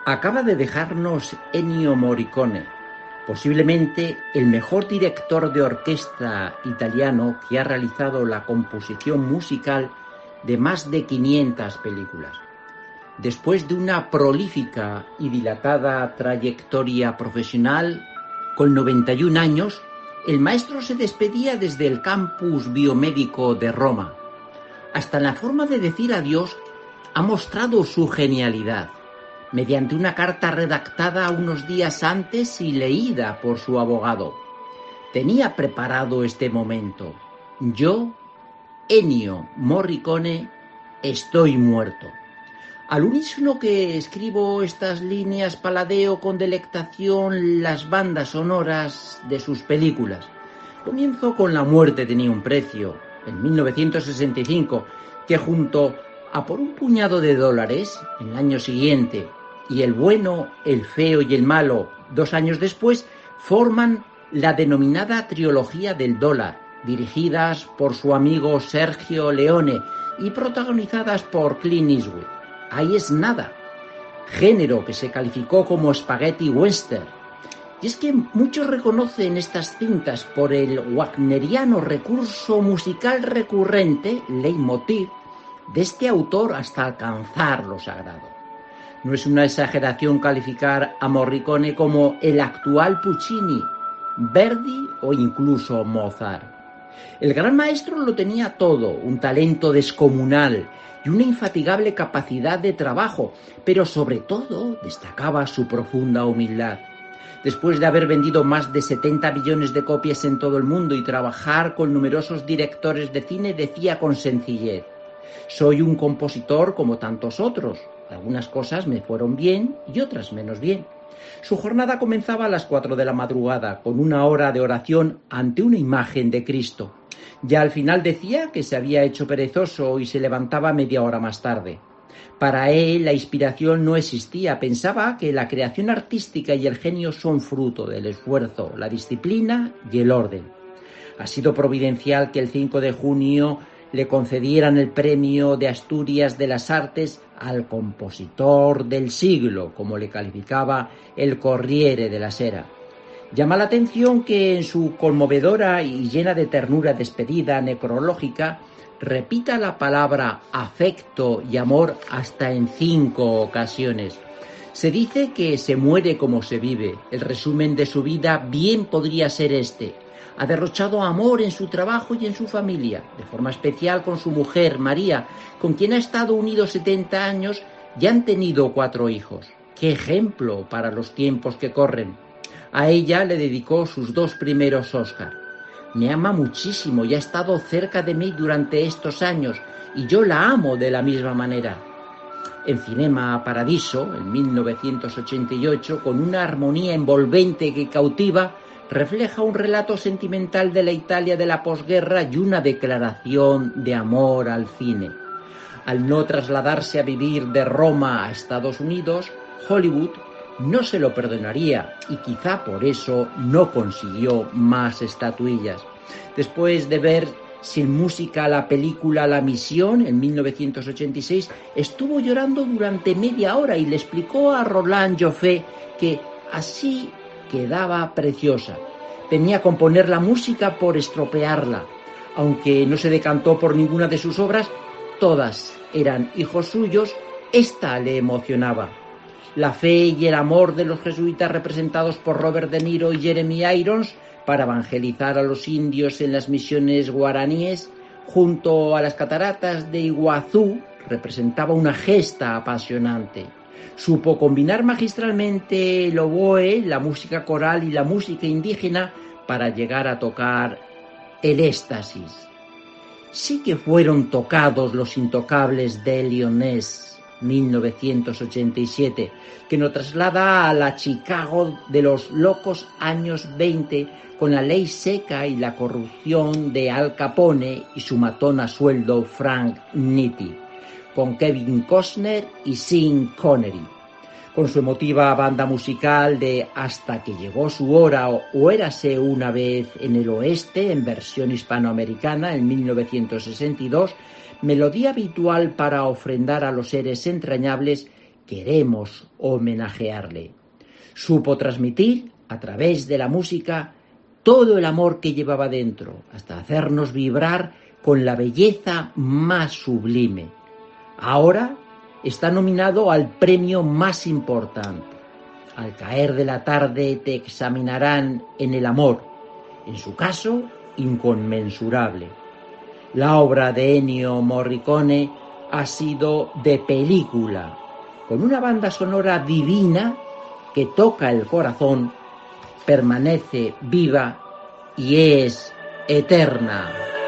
Acaba de dejarnos Ennio Morricone, posiblemente el mejor director de orquesta italiano que ha realizado la composición musical de más de 500 películas. Después de una prolífica y dilatada trayectoria profesional, con 91 años, el maestro se despedía desde el campus biomédico de Roma. Hasta en la forma de decir adiós ha mostrado su genialidad, mediante una carta redactada unos días antes y leída por su abogado. Tenía preparado este momento. Yo, Ennio Morricone, estoy muerto. Al unísono que escribo estas líneas paladeo con delectación las bandas sonoras de sus películas. Comienzo con La muerte tenía un precio, en 1965, que junto a Por un puñado de dólares, en el año siguiente, y El bueno, el feo y el malo, 2 años después, forman la denominada trilogía del dólar, dirigidas por su amigo Sergio Leone y protagonizadas por Clint Eastwood. Ahí es nada, género que se calificó como spaghetti western. Y es que muchos reconocen estas cintas por el wagneriano recurso musical recurrente, leitmotiv, de este autor hasta alcanzar lo sagrado. No es una exageración calificar a Morricone como el actual Puccini, Verdi o incluso Mozart. El gran maestro lo tenía todo, un talento descomunal y una infatigable capacidad de trabajo, pero sobre todo destacaba su profunda humildad. Después de haber vendido más de 70 millones de copias en todo el mundo y trabajar con numerosos directores de cine, decía con sencillez: soy un compositor como tantos otros. Algunas cosas me fueron bien y otras menos bien. Su jornada comenzaba a las 4 de la madrugada, con 1 hora de oración ante una imagen de Cristo. Ya al final decía que se había hecho perezoso y se levantaba media hora más tarde. Para él la inspiración no existía, pensaba que la creación artística y el genio son fruto del esfuerzo, la disciplina y el orden. Ha sido providencial que el 5 de junio le concedieran el premio de Asturias de las Artes al compositor del siglo, como le calificaba el Corriere della Sera. Llama la atención que en su conmovedora y llena de ternura despedida necrológica repita la palabra afecto y amor hasta en 5 ocasiones. Se dice que se muere como se vive. El resumen de su vida bien podría ser este: ha derrochado amor en su trabajo y en su familia, de forma especial con su mujer, María, con quien ha estado unido 70 años y han tenido 4 hijos. ¡Qué ejemplo para los tiempos que corren! A ella le dedicó sus 2 primeros Oscar. Me ama muchísimo y ha estado cerca de mí durante estos años, y yo la amo de la misma manera. En Cinema Paradiso, en 1988, con una armonía envolvente que cautiva, refleja un relato sentimental de la Italia de la posguerra y una declaración de amor al cine. Al no trasladarse a vivir de Roma a Estados Unidos, Hollywood no se lo perdonaría y quizá por eso no consiguió más estatuillas. Después de ver sin música la película La Misión en 1986, estuvo llorando durante media hora y le explicó a Roland Joffé que así quedaba preciosa. Venía a componer la música por estropearla. Aunque no se decantó por ninguna de sus obras, todas eran hijos suyos, esta le emocionaba. La fe y el amor de los jesuitas representados por Robert De Niro y Jeremy Irons para evangelizar a los indios en las misiones guaraníes junto a las cataratas de Iguazú representaba una gesta apasionante. Supo combinar magistralmente el oboe, la música coral y la música indígena para llegar a tocar el éxtasis. Sí que fueron tocados los intocables de Lyonés, 1987, que nos traslada a la Chicago de los locos años 20 con la ley seca y la corrupción de Al Capone y su matón a sueldo Frank Nitti, con Kevin Costner y Sean Connery, con su emotiva banda musical de Hasta que llegó su hora o Érase una vez en el oeste, en versión hispanoamericana en 1962, melodía habitual para ofrendar a los seres entrañables queremos homenajearle. Supo transmitir, a través de la música, todo el amor que llevaba dentro, hasta hacernos vibrar con la belleza más sublime. Ahora está nominado al premio más importante. Al caer de la tarde te examinarán en el amor, en su caso, inconmensurable. La obra de Ennio Morricone ha sido de película, con una banda sonora divina que toca el corazón, permanece viva y es eterna.